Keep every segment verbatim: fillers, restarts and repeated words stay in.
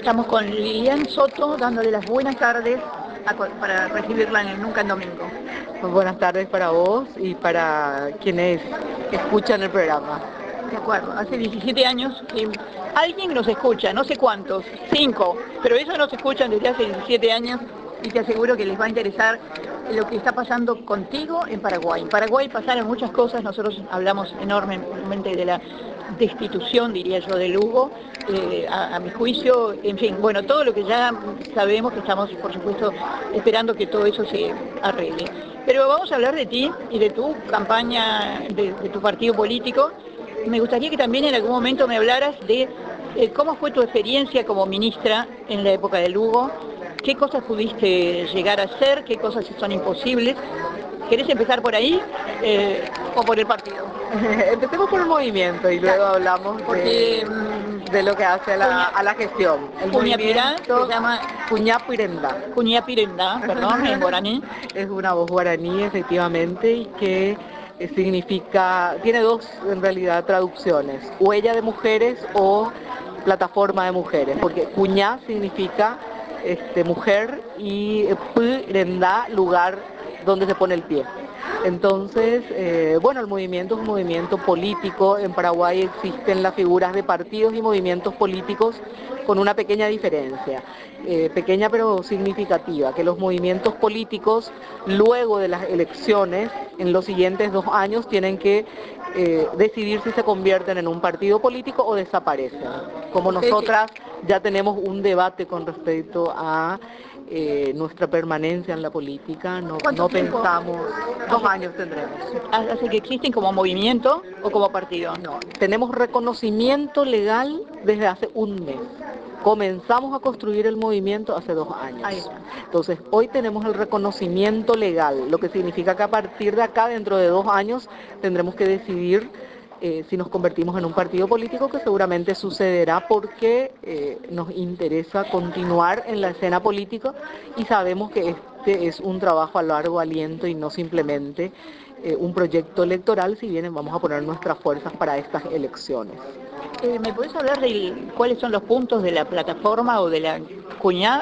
Estamos con Lilian Soto dándole las buenas tardes a, para recibirla en el Nunca en Domingo. Pues buenas tardes para vos y para quienes escuchan el programa. De acuerdo, hace diecisiete años que alguien nos escucha, no sé cuántos, cinco, pero ellos nos escuchan desde hace diecisiete años y te aseguro que les va a interesar lo que está pasando contigo en Paraguay. En Paraguay pasaron muchas cosas, nosotros hablamos enormemente de la destitución, diría yo, de Lugo, eh, a, a mi juicio, en fin, bueno, todo lo que ya sabemos, que estamos, por supuesto, esperando que todo eso se arregle. Pero vamos a hablar de ti y de tu campaña, de, de tu partido político. Me gustaría que también en algún momento me hablaras de eh, cómo fue tu experiencia como ministra en la época de Lugo, qué cosas pudiste llegar a hacer, qué cosas son imposibles. ¿Querés empezar por ahí eh, o por el partido? Empecemos por el movimiento y luego hablamos Porque de, mmm, de lo que hace a la, a la gestión. El Cuñapirá se movimiento llama Cuñapirenda. Cuñapirenda, perdón, en guaraní. Es una voz guaraní, efectivamente, y que eh, significa, tiene dos en realidad traducciones, huella de mujeres o plataforma de mujeres, porque cuñá significa este, mujer y pirendá, lugar donde se pone el pie. Entonces, eh, bueno, el movimiento es un movimiento político. En Paraguay existen las figuras de partidos y movimientos políticos con una pequeña diferencia, eh, pequeña pero significativa, que los movimientos políticos luego de las elecciones en los siguientes dos años tienen que eh, decidir si se convierten en un partido político o desaparecen. Como nosotras ya tenemos un debate con respecto a eh, nuestra permanencia en la política, no, no pensamos, dos hace, años tendremos. ¿Hace que existen como movimiento o como partido? No, tenemos reconocimiento legal desde hace un mes. Comenzamos a construir el movimiento hace dos años. Entonces, hoy tenemos el reconocimiento legal, lo que significa que a partir de acá, dentro de dos años, tendremos que decidir eh, si nos convertimos en un partido político, que seguramente sucederá porque eh, nos interesa continuar en la escena política y sabemos que este es un trabajo a largo aliento y no simplemente eh, un proyecto electoral, si bien vamos a poner nuestras fuerzas para estas elecciones. Eh, ¿Me podés hablar de cuáles son los puntos de la plataforma o de la cuñada?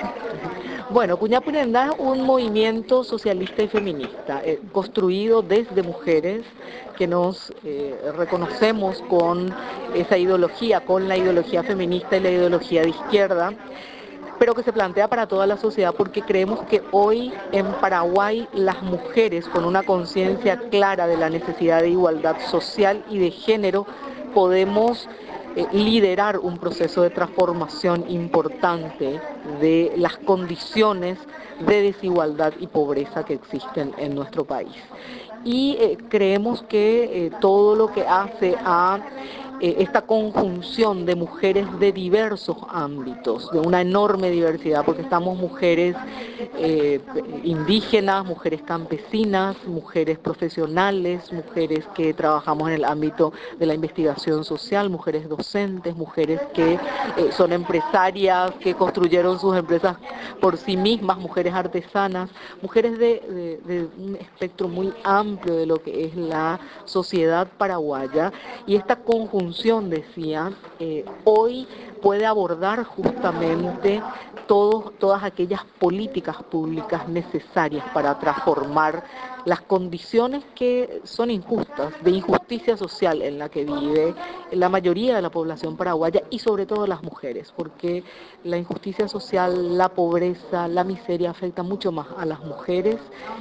Bueno, Cuñapirendá es un movimiento socialista y feminista, eh, construido desde mujeres que nos eh, reconocemos con esa ideología, con la ideología feminista y la ideología de izquierda, pero que se plantea para toda la sociedad porque creemos que hoy en Paraguay las mujeres con una conciencia clara de la necesidad de igualdad social y de género podemos eh, liderar un proceso de transformación importante de las condiciones de desigualdad y pobreza que existen en nuestro país. Y eh, creemos que eh, todo lo que hace a eh, esta conjunción de mujeres de diversos ámbitos, de una enorme diversidad, porque estamos mujeres eh, indígenas, mujeres campesinas, mujeres profesionales, mujeres que trabajamos en el ámbito de la investigación social, mujeres docentes, mujeres que eh, son empresarias, que construyeron sus empresas por sí mismas, mujeres artesanas, mujeres de, de, de un espectro muy amplio de lo que es la sociedad paraguaya, y esta conjunción, decía, eh, hoy puede abordar justamente todos, todas aquellas políticas públicas necesarias para transformar las condiciones que son injustas, de injusticia social en la que vive la mayoría de la población paraguaya y sobre todo las mujeres, porque la injusticia social, la pobreza, la miseria afecta mucho más a las mujeres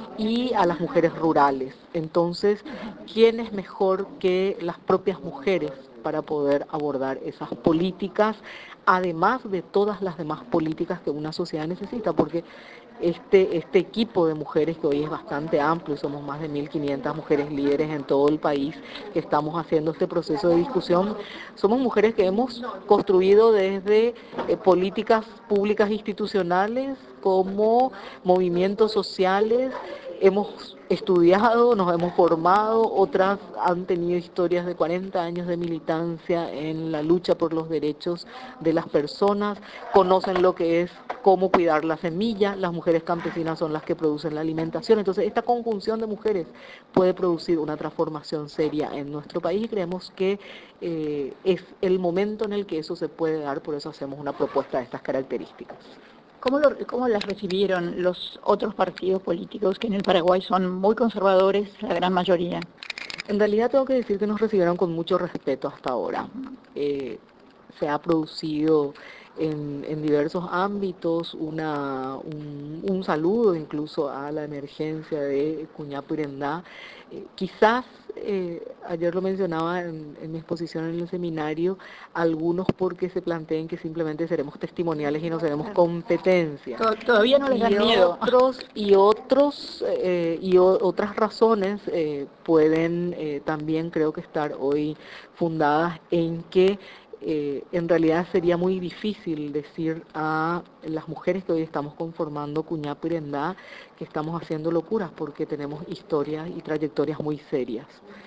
y a las mujeres rurales. Entonces, ¿quién es mejor que las propias mujeres para poder abordar esas políticas, además de todas las demás políticas que una sociedad necesita? Porque este, este equipo de mujeres, que hoy es bastante amplio, somos más de mil quinientas mujeres líderes en todo el país que estamos haciendo este proceso de discusión, somos mujeres que hemos construido desde eh, políticas públicas institucionales como movimientos sociales, hemos estudiado, nos hemos formado, otras han tenido historias de cuarenta años de militancia en la lucha por los derechos de las personas, conocen lo que es cómo cuidar la semilla, las mujeres campesinas son las que producen la alimentación, entonces esta conjunción de mujeres puede producir una transformación seria en nuestro país y creemos que eh, es el momento en el que eso se puede dar, por eso hacemos una propuesta de estas características. ¿Cómo, lo, ¿Cómo las recibieron los otros partidos políticos que en el Paraguay son muy conservadores, la gran mayoría? En realidad tengo que decir que nos recibieron con mucho respeto hasta ahora. Eh, se ha producido en, en diversos ámbitos una, un, un saludo incluso a la emergencia de Cuñapurendá. Eh, quizás, eh, ayer lo mencionaba en, en mi exposición en el seminario, algunos porque se planteen que simplemente seremos testimoniales y no seremos competencia. Todavía no les dan y miedo. Otros, y otros, eh, y o, otras razones eh, pueden eh, también creo que estar hoy fundadas en que Eh, en realidad sería muy difícil decir a las mujeres que hoy estamos conformando Cuñapurendá que estamos haciendo locuras porque tenemos historias y trayectorias muy serias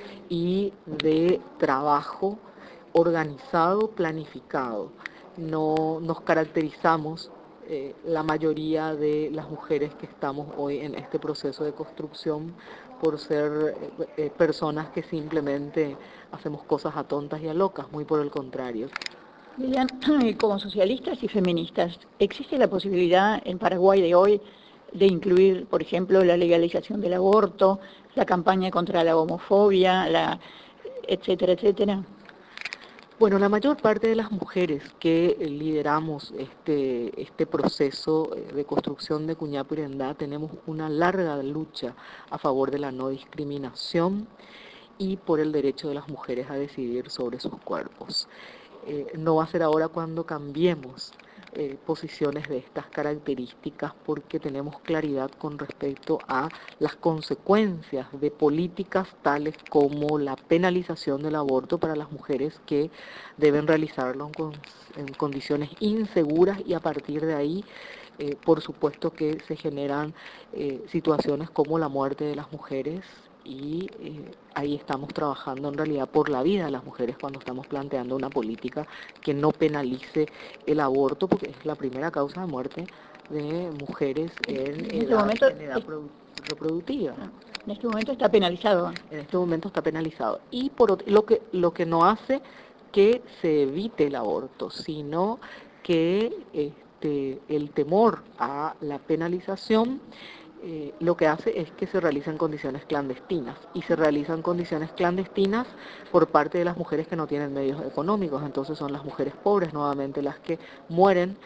y de trabajo organizado, planificado. No nos caracterizamos eh, la mayoría de las mujeres que estamos hoy en este proceso de construcción por ser eh, eh, personas que simplemente hacemos cosas a tontas y a locas, muy por el contrario. Lilian, como socialistas y feministas, ¿existe la posibilidad en Paraguay de hoy de incluir, por ejemplo, la legalización del aborto, la campaña contra la homofobia, la, etcétera, etcétera? Bueno, la mayor parte de las mujeres que lideramos este, este proceso de construcción de Cuñapurendá tenemos una larga lucha a favor de la no discriminación y por el derecho de las mujeres a decidir sobre sus cuerpos. Eh, no va a ser ahora cuando cambiemos eh, posiciones de estas características porque tenemos claridad con respecto a las consecuencias de políticas tales como la penalización del aborto para las mujeres que deben realizarlo en, en condiciones inseguras y a partir de ahí eh, por supuesto que se generan eh, situaciones como la muerte de las mujeres y eh, ahí estamos trabajando en realidad por la vida de las mujeres cuando estamos planteando una política que no penalice el aborto porque es la primera causa de muerte de mujeres en, en, edad, este momento, en edad reproductiva. En este momento está penalizado. En este momento está penalizado. Y por otro, lo que lo que no hace que se evite el aborto, sino que este, el temor a la penalización eh, lo que hace es que se realiza en condiciones clandestinas y se realizan condiciones clandestinas por parte de las mujeres que no tienen medios económicos, entonces son las mujeres pobres nuevamente las que mueren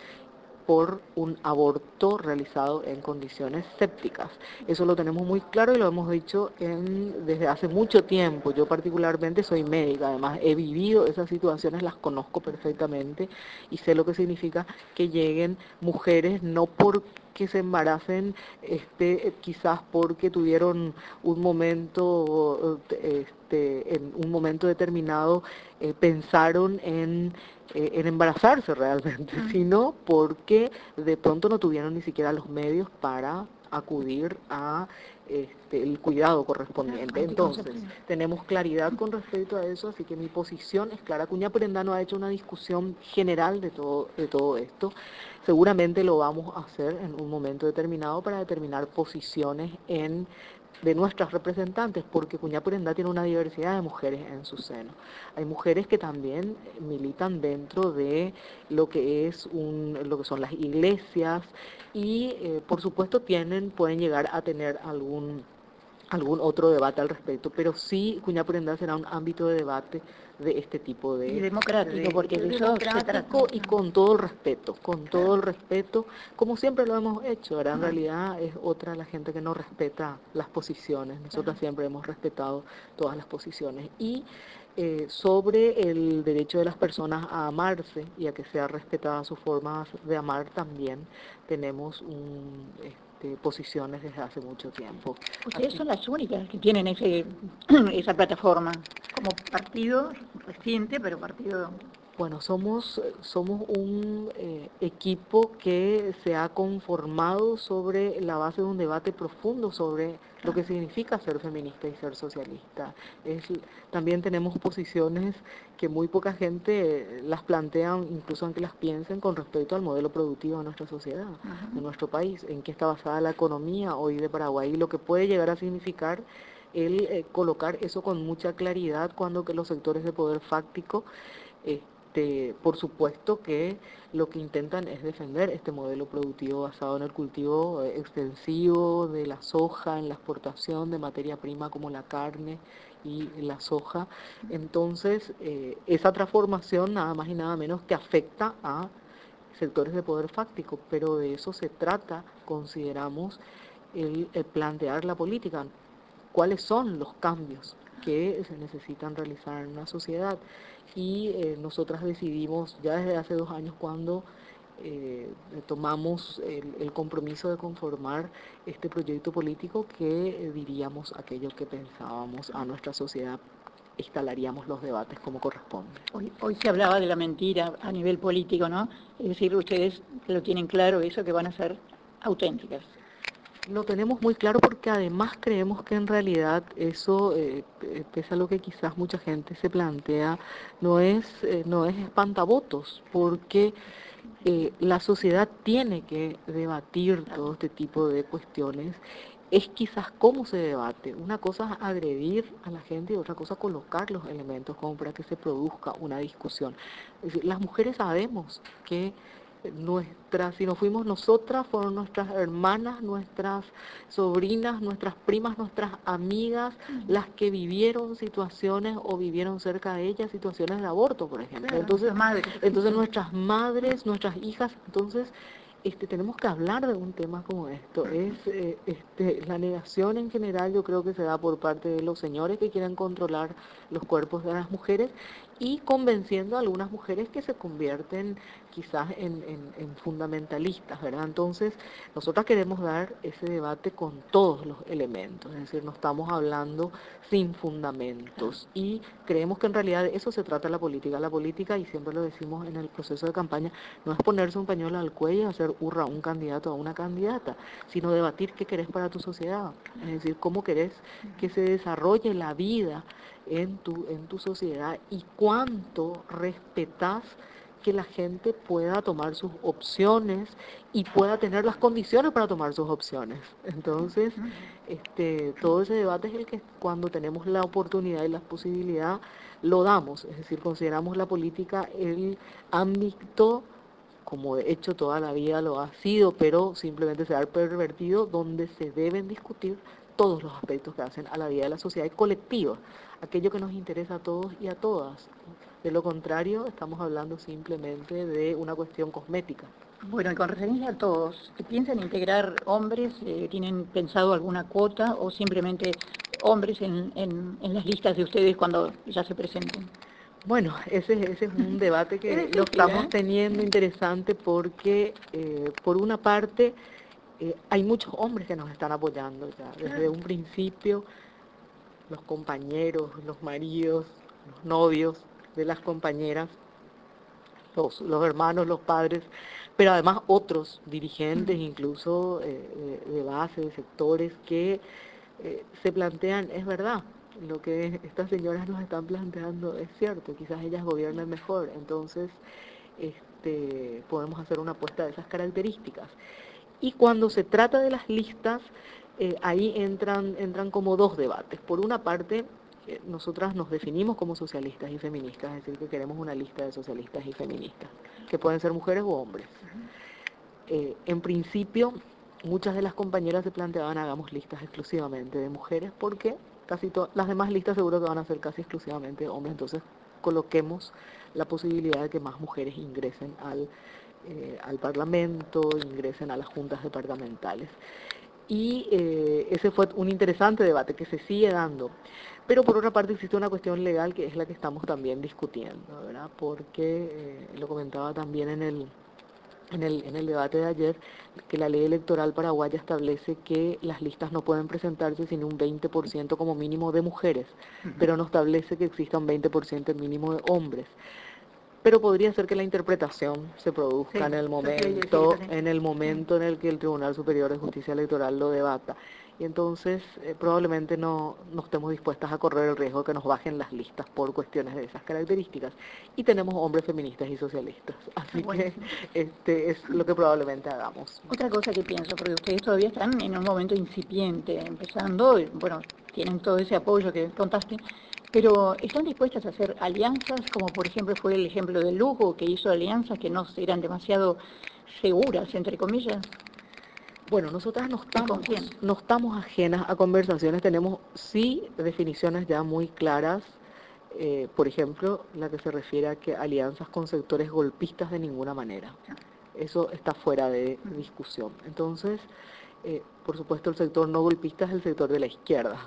por un aborto realizado en condiciones sépticas. Eso lo tenemos muy claro y lo hemos dicho en, desde hace mucho tiempo. Yo particularmente soy médica, además he vivido esas situaciones, las conozco perfectamente y sé lo que significa que lleguen mujeres no porque se embaracen, este, quizás porque tuvieron un momento, este, en un momento determinado eh, pensaron en Eh, en embarazarse realmente, mm. sino porque de pronto no tuvieron ni siquiera los medios para acudir a este, el cuidado correspondiente. Entonces, tenemos claridad con respecto a eso, así que mi posición es clara. Cuñapurendá no ha hecho una discusión general de todo, de todo esto. Seguramente lo vamos a hacer en un momento determinado para determinar posiciones en de nuestras representantes, porque Cuñapurendá tiene una diversidad de mujeres en su seno. Hay mujeres que también militan dentro de lo que es un, lo que son las iglesias y eh, por supuesto tienen, pueden llegar a tener algún algún otro debate al respecto, pero sí Cuñapurendá será un ámbito de debate de este tipo de... Y democrático, de, porque de, de democrático y con todo el respeto, con claro. todo el respeto, como siempre lo hemos hecho, ¿verdad? En realidad es otra la gente que no respeta las posiciones, nosotros claro. siempre hemos respetado todas las posiciones. Y eh, sobre el derecho de las personas a amarse y a que sea respetada su forma de amar también tenemos un... De posiciones desde hace mucho tiempo. Ustedes son las únicas que tienen ese, esa plataforma como partido reciente, pero partido Bueno, somos, somos un eh, equipo que se ha conformado sobre la base de un debate profundo sobre lo que significa ser feminista y ser socialista. Es, también tenemos posiciones que muy poca gente las plantea, incluso aunque las piensen, con respecto al modelo productivo de nuestra sociedad, uh-huh. de nuestro país, en qué está basada la economía hoy de Paraguay, y lo que puede llegar a significar el eh, colocar eso con mucha claridad cuando que los sectores de poder fáctico eh, Este, por supuesto que lo que intentan es defender este modelo productivo basado en el cultivo eh, extensivo de la soja, en la exportación de materia prima como la carne y la soja. Entonces, eh, esa transformación nada más y nada menos que afecta a sectores de poder fáctico, pero de eso se trata, consideramos, el, el plantear la política. ¿Cuáles son los cambios que se necesitan realizar en una sociedad? Y eh, nosotras decidimos ya desde hace dos años cuando eh, tomamos el, el compromiso de conformar este proyecto político que eh, diríamos aquello que pensábamos a nuestra sociedad, instalaríamos los debates como corresponde. Hoy, hoy se hablaba de la mentira a nivel político, ¿no? Es decir, ustedes lo tienen claro, eso, que van a ser auténticas. Lo tenemos muy claro porque además creemos que en realidad eso, eh, pese a lo que quizás mucha gente se plantea, no es, eh, no es espantavotos, porque eh, la sociedad tiene que debatir todo este tipo de cuestiones. Es quizás cómo se debate. Una cosa es agredir a la gente y otra cosa colocar los elementos como para que se produzca una discusión. Es decir, las mujeres sabemos que nuestras, si no fuimos nosotras, fueron nuestras hermanas, nuestras sobrinas, nuestras primas, nuestras amigas, las que vivieron situaciones o vivieron cerca de ellas situaciones de aborto, por ejemplo. Claro, entonces, madres. entonces nuestras madres, nuestras hijas, entonces este, tenemos que hablar de un tema como esto. Es eh, este, la negación en general, yo creo que se da por parte de los señores que quieren controlar los cuerpos de las mujeres y convenciendo a algunas mujeres que se convierten quizás en, en, en fundamentalistas, ¿verdad? Entonces, nosotras queremos dar ese debate con todos los elementos, es decir, no estamos hablando sin fundamentos y creemos que en realidad de eso se trata la política. La política, y siempre lo decimos en el proceso de campaña, no es ponerse un pañuelo al cuello y hacer hurra a un candidato o a una candidata, sino debatir qué querés para tu sociedad, es decir, cómo querés que se desarrolle la vida en tu, en tu sociedad y cuánto respetás que la gente pueda tomar sus opciones y pueda tener las condiciones para tomar sus opciones. Entonces, este, todo ese debate es el que cuando tenemos la oportunidad y la posibilidad lo damos, es decir, consideramos la política el ámbito, como de hecho toda la vida lo ha sido, pero simplemente se ha pervertido, donde se deben discutir todos los aspectos que hacen a la vida de la sociedad colectiva, aquello que nos interesa a todos y a todas. De lo contrario, estamos hablando simplemente de una cuestión cosmética. Bueno, y con referencia a todos, ¿piensan integrar hombres? Eh, ¿Tienen pensado alguna cuota o simplemente hombres en, en, en las listas de ustedes cuando ya se presenten? Bueno, ese, ese es un debate que es difícil, lo estamos ¿eh? teniendo interesante porque, eh, por una parte, eh, hay muchos hombres que nos están apoyando ya desde claro. un principio, los compañeros, los maridos, los novios de las compañeras, los, los hermanos, los padres, pero además otros dirigentes, incluso eh, de, de base, de sectores que eh, se plantean, es verdad, lo que estas señoras nos están planteando es cierto, quizás ellas gobiernan mejor, entonces este, podemos hacer una apuesta de esas características. Y cuando se trata de las listas, eh, ahí entran, entran como dos debates. Por una parte, eh, nosotras nos definimos como socialistas y feministas, es decir, que queremos una lista de socialistas y feministas, que pueden ser mujeres o hombres. Eh, en principio, muchas de las compañeras se planteaban hagamos listas exclusivamente de mujeres, porque casi todas las demás listas seguro que van a ser casi exclusivamente de hombres, entonces coloquemos la posibilidad de que más mujeres ingresen al Eh, al Parlamento, ingresen a las juntas departamentales. Y eh, ese fue un interesante debate que se sigue dando. Pero por otra parte existe una cuestión legal que es la que estamos también discutiendo, ¿verdad? Porque, eh, lo comentaba también en el, en, el, en el debate de ayer, que la ley electoral paraguaya establece que las listas no pueden presentarse sin un veinte por ciento como mínimo de mujeres, pero no establece que exista un veinte por ciento mínimo de hombres. pero podría ser que la interpretación se produzca Sí, en el yo te iba a decir momento, también. en el Mm. momento en el que el Tribunal Superior de Justicia Electoral lo debata. Y entonces eh, probablemente no, no estemos dispuestas a correr el riesgo de que nos bajen las listas por cuestiones de esas características. Y tenemos hombres feministas y socialistas, Ah, así que buenísimo. este es lo que probablemente hagamos. Otra cosa que pienso, porque ustedes todavía están en un momento incipiente, empezando, y, bueno, tienen todo ese apoyo que contaste, pero ¿están dispuestas a hacer alianzas, como por ejemplo fue el ejemplo de Lugo, que hizo alianzas que no eran demasiado seguras, entre comillas? Bueno, nosotras no ¿Y con quién? estamos, no estamos ajenas a conversaciones, tenemos sí definiciones ya muy claras, eh, por ejemplo, la que se refiere a que alianzas con sectores golpistas de ninguna manera. Eso está fuera de discusión. Entonces, eh, por supuesto, el sector no golpista es el sector de la izquierda,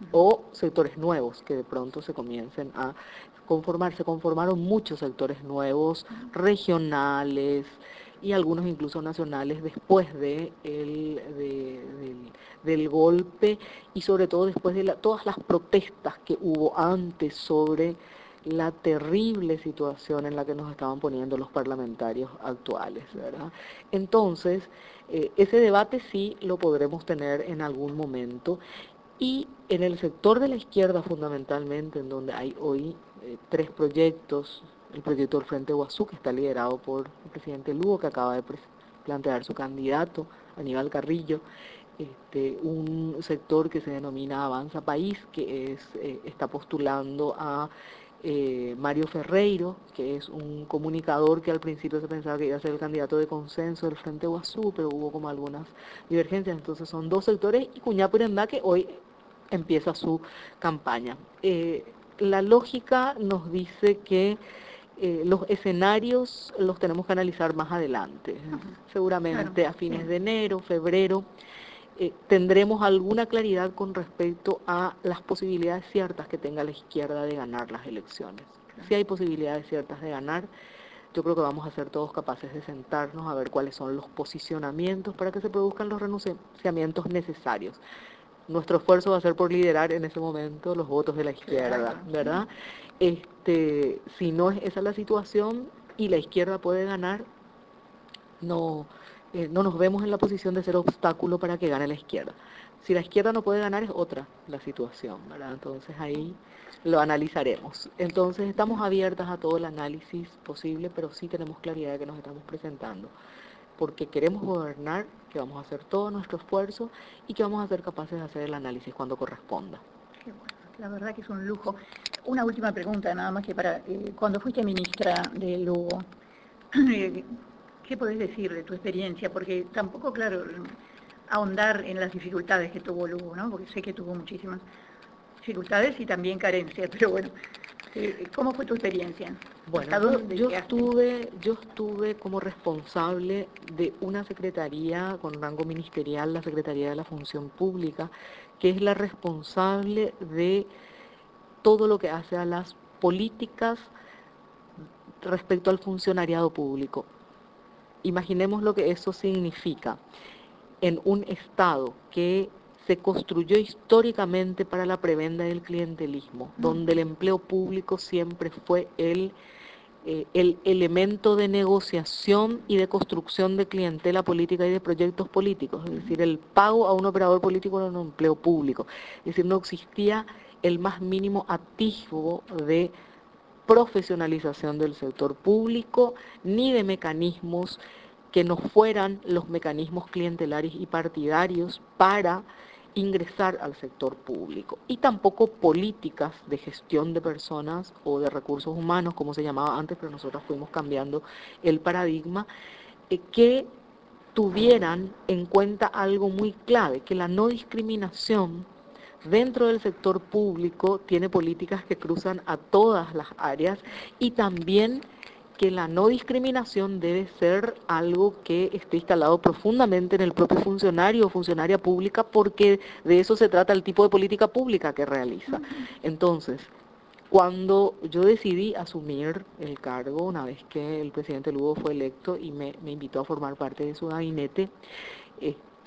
o sectores nuevos que de pronto se comiencen a conformar. Se conformaron muchos sectores nuevos, regionales y algunos incluso nacionales después de el, de, del, del golpe y sobre todo después de la, todas las protestas que hubo antes sobre la terrible situación en la que nos estaban poniendo los parlamentarios actuales, ¿verdad? Entonces, eh, ese debate sí lo podremos tener en algún momento y en el sector de la izquierda fundamentalmente, en donde hay hoy eh, tres proyectos, el proyecto del Frente Guazú, que está liderado por el presidente Lugo, que acaba de plantear su candidato, Aníbal Carrillo, este, un sector que se denomina Avanza País, que es, eh, está postulando a eh, Mario Ferreiro, que es un comunicador que al principio se pensaba que iba a ser el candidato de consenso del Frente Guazú, pero hubo como algunas divergencias, entonces son dos sectores, y Cuñá Purendá, que hoy empieza su campaña. Eh, la lógica nos dice que eh, los escenarios los tenemos que analizar más adelante, seguramente Claro, a sí. fines de enero, febrero, eh, tendremos alguna claridad con respecto a las posibilidades ciertas que tenga la izquierda de ganar las elecciones. Si hay posibilidades ciertas de ganar, yo creo que vamos a ser todos capaces de sentarnos a ver cuáles son los posicionamientos para que se produzcan los renunciamientos necesarios. Nuestro esfuerzo va a ser por liderar en ese momento los votos de la izquierda, Claro, ¿verdad? Este, si no es esa la situación y la izquierda puede ganar, no, eh, no nos vemos en la posición de ser obstáculo para que gane la izquierda. Si la izquierda no puede ganar es otra la situación, ¿verdad? Entonces ahí lo analizaremos. Entonces estamos abiertas a todo el análisis posible, pero sí tenemos claridad de que nos estamos presentando, porque queremos gobernar, que vamos a hacer todo nuestro esfuerzo y que vamos a ser capaces de hacer el análisis cuando corresponda. Qué bueno, la verdad que es un lujo. Una última pregunta, nada más que para, eh, cuando fuiste ministra de Lugo, eh, ¿qué podés decir de tu experiencia? Porque tampoco, claro, ahondar en las dificultades que tuvo Lugo, ¿no? Porque sé que tuvo muchísimas dificultades y también carencias, pero bueno, eh, ¿cómo fue tu experiencia? Bueno, ¿Hasta yo, dónde yo, llegaste? estuve, yo estuve como responsable de una secretaría con rango ministerial, la Secretaría de la Función Pública, que es la responsable de todo lo que hace a las políticas respecto al funcionariado público. Imaginemos lo que eso significa en un Estado que se construyó históricamente para la prebenda del clientelismo, donde el empleo público siempre fue el, eh, el elemento de negociación y de construcción de clientela política y de proyectos políticos, es decir, el pago a un operador político era un empleo público, es decir, no existía el más mínimo atisbo de profesionalización del sector público, ni de mecanismos que no fueran los mecanismos clientelares y partidarios para ingresar al sector público, y tampoco políticas de gestión de personas o de recursos humanos, como se llamaba antes, pero nosotros fuimos cambiando el paradigma, eh, que tuvieran en cuenta algo muy clave, que la no discriminación dentro del sector público tiene políticas que cruzan a todas las áreas, y también que la no discriminación debe ser algo que esté instalado profundamente en el propio funcionario o funcionaria pública, porque de eso se trata el tipo de política pública que realiza. Entonces, cuando yo decidí asumir el cargo, una vez que el presidente Lugo fue electo y me, me invitó a formar parte de su gabinete, este,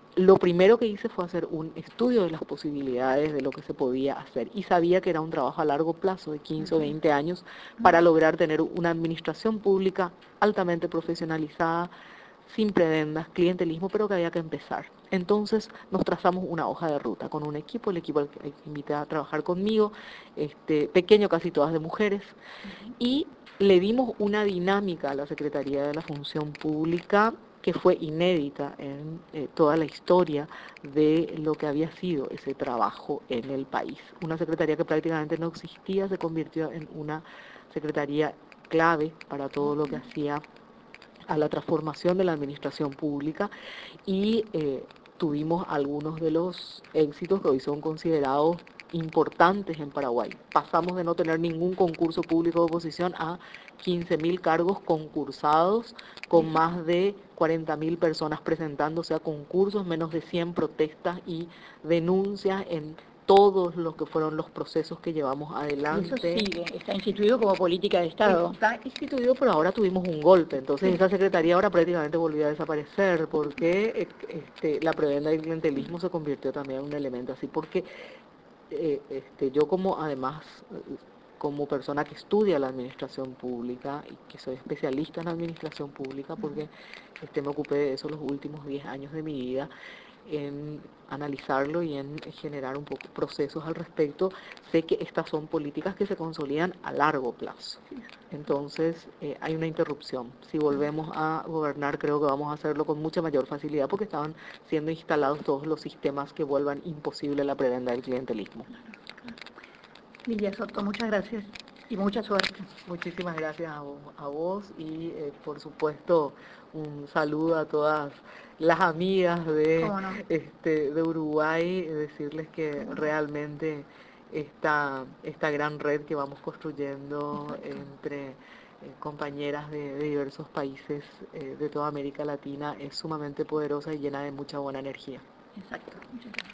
lo primero que hice fue hacer un estudio de las posibilidades de lo que se podía hacer y sabía que era un trabajo a largo plazo de quince o veinte años para lograr tener una administración pública altamente profesionalizada, sin prebendas, clientelismo, pero que había que empezar. Entonces nos trazamos una hoja de ruta con un equipo, el equipo al que invité a trabajar conmigo, este, pequeño, casi todas de mujeres, y le dimos una dinámica a la Secretaría de la Función Pública que fue inédita en eh, toda la historia de lo que había sido ese trabajo en el país. Una secretaría que prácticamente no existía se convirtió en una secretaría clave para todo lo que hacía a la transformación de la administración pública y eh, tuvimos algunos de los éxitos que hoy son considerados importantes en Paraguay. Pasamos de no tener ningún concurso público de oposición a quince mil cargos concursados, con más de cuarenta mil personas presentándose a concursos, menos de cien protestas y denuncias en todos los que fueron los procesos que llevamos adelante. Y eso sigue, está instituido como política de Estado. Está instituido, pero ahora tuvimos un golpe, entonces Sí. esa secretaría ahora prácticamente volvió a desaparecer, porque este, la prebenda y el clientelismo se convirtió también en un elemento así, porque eh, este, yo como además, como persona que estudia la administración pública y que soy especialista en administración pública, porque este, me ocupé de eso los últimos diez años de mi vida, en analizarlo y en generar un poco procesos al respecto, sé que estas son políticas que se consolidan a largo plazo. Entonces eh, hay una interrupción. Si volvemos a gobernar, creo que vamos a hacerlo con mucha mayor facilidad porque estaban siendo instalados todos los sistemas que vuelvan imposible la prebenda del clientelismo. Lilia Soto, muchas gracias y mucha suerte. Muchísimas gracias a vos, a vos y eh, por supuesto un saludo a todas las amigas de, ¿Cómo no? este, de Uruguay, decirles que ¿Cómo no? realmente esta, esta gran red que vamos construyendo Exacto. entre eh, compañeras de, de diversos países eh, de toda América Latina es sumamente poderosa y llena de mucha buena energía. Exacto. Muchas gracias.